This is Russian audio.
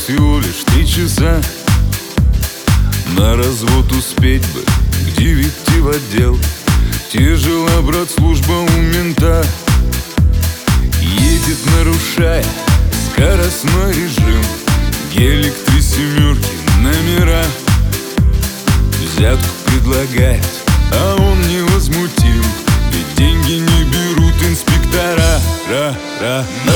всего лишь 3 часа. На развод успеть бы к 9 в отдел. Тяжела, брат, служба у мента. Едет, нарушая скоростной режим. Гелик 3 семерки, номера. Взятку предлагает, а он невозмутим. Ведь деньги не берут инспектора.